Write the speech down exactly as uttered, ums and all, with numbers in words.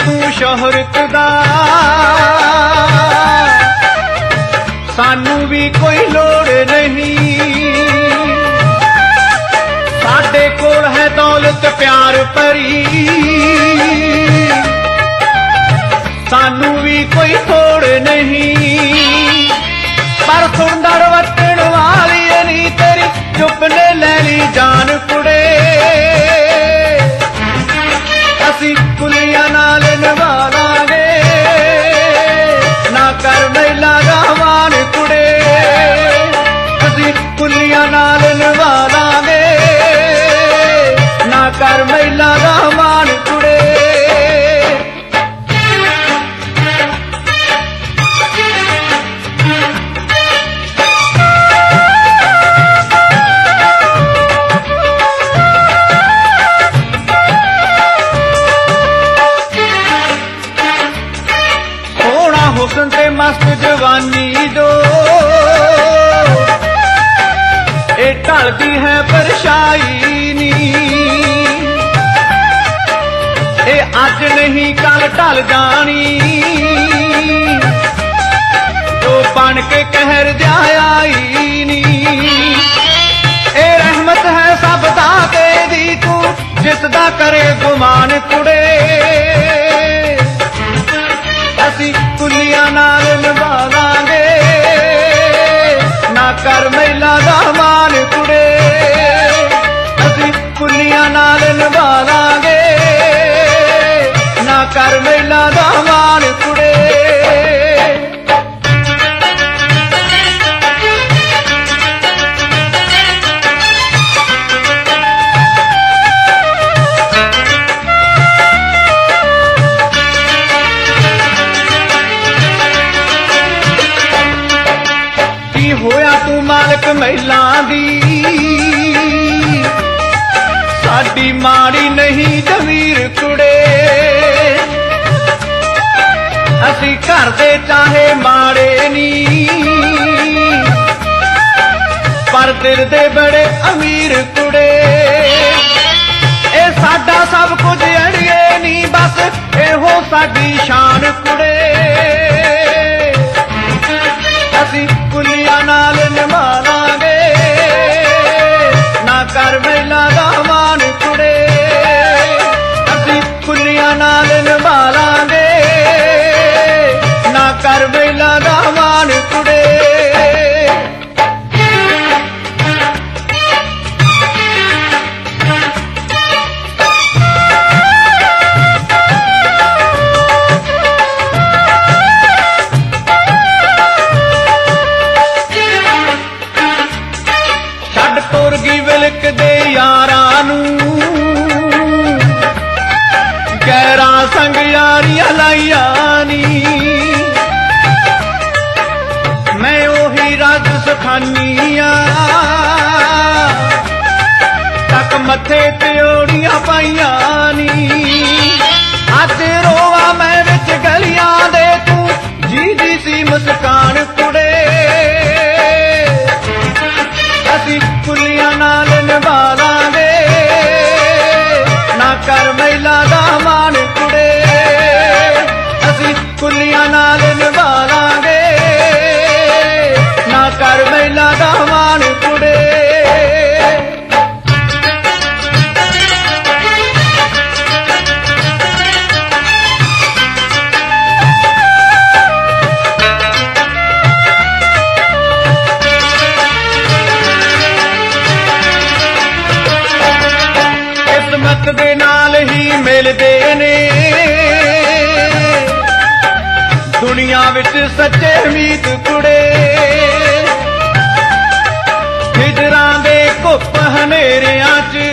तू शोहरत दा सानू भी कोई लोड़ नहीं। साडे कोल है दौलत प्यार भरी सानू भी कोई थोड़ नहीं। पर सुंदर वतन वाली नी तेरी चुप ने ले ली जान कुड़े। असी कुलियां नाल निभा लांगे ना कर मैला दा मान कुड़े। असी कुलियां नाल निभा लांगे ना कर मैला दा मान कुड़े। हुस्न ते मस्त जवानी जो ए ढलती है परछाई नी। ए अज नहीं कल ढल जानी तो बन के कहर जाई नी। ए रहमत है सब दा के दी तू जिसदा करे गुमान कुड़े। असी कुलियां नाल निभा लांगे ना कर मैला दा मान कुड़े। असी कुलियां नाल निभा लांगे ना कर मैला दा मान कुड़े। होया तू मालिक महिलां दी साडी माड़ी नहीं जमीर कुड़े। असी घर दे चाहे माड़े नी पर दिल दे बड़े अमीर कुड़े। ए साडा सब कुछ अड़िए नी बस एहो साडी शान कुड़े। असी कुलियां नाल निभा लांगे ना कर मैला दा मान कुड़े। असी कुलियां नाल निभा लांगे ना कर मैला दा मान कुड़े। गैरा संग यारियां लाइया नी मैं ओही रज सखानिया तक मथे ते ओड़ियां पाइया नी। अज रोवा मैं विच गलियां दे तू जी दी सी मुस्कान कुड़े। असी कुलियां नाल निभा लांगे ना कर मैला दा मान कुड़े। असी कुलियां नाल निभा लांगे ना कर मैला दा मान कुड़े। किस्मत दे नाल ही मिलदे ने दुनिया विच सच्चे मीत कुड़े। हिजरां दे घुप हनेरियां च